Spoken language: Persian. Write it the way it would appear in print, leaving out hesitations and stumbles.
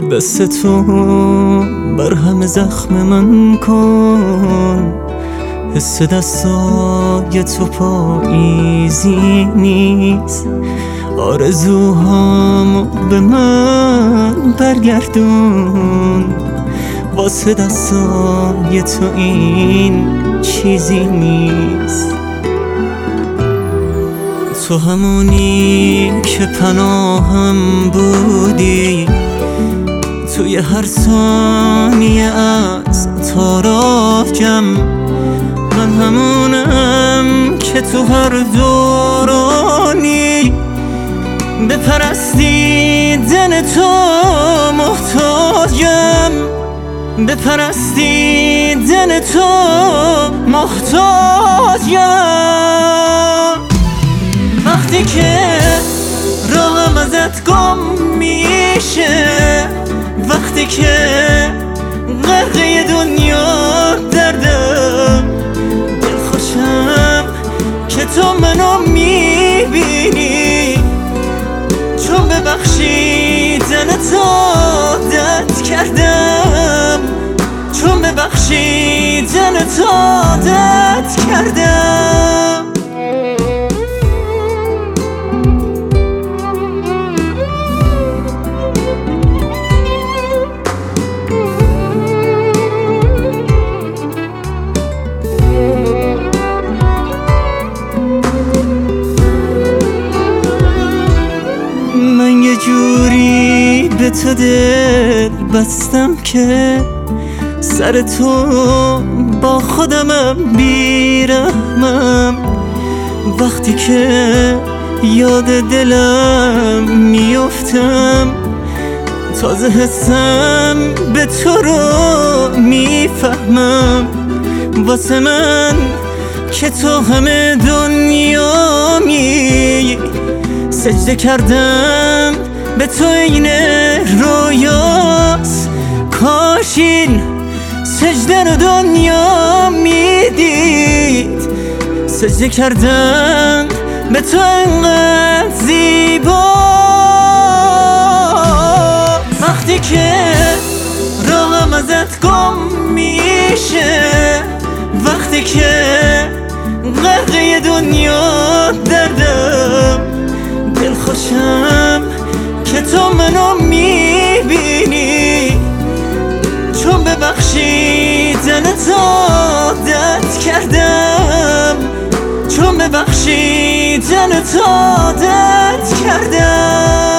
دست تو بر همه زخم من کن، حس دستای تو پاییزی نیست. آرزوهامو به من برگردون، واسه دستای تو این چیزی نیست. تو همونی که پناهم بودی توی هر ثانیه از تاراجم. من همونم که تو هر دورانی به پرستیدن تو محتاجم، به پرستیدن تو محتاجم. وقتی که راهم ازت گم میشه، وقتی که غرقه دنیا دردم، دلخوشم که تو منو میبینی، چون ببخشیدن تو عادت کردم، چون ببخشیدن تو عادت کردم. من یه جوری به تو دل بستم که سر تو با خودمم بیرحمم. وقتی که یاد دلم میفتم، تازه حسم به تو رو میفهمم. واسه من که تو همه دنیامی، سجده کردم به تو این رویاست. کاش این سجده رو دنیا میدید، سجده کردم به تو انقدر زیبا. وقتی که راهم ازت گم میشه، وقتی که غرقه دنیا دردم، دلخوشم که تو منو میبینی، چون ببخشیدن تو عادت کردم، چون ببخشیدن تو عادت کردم.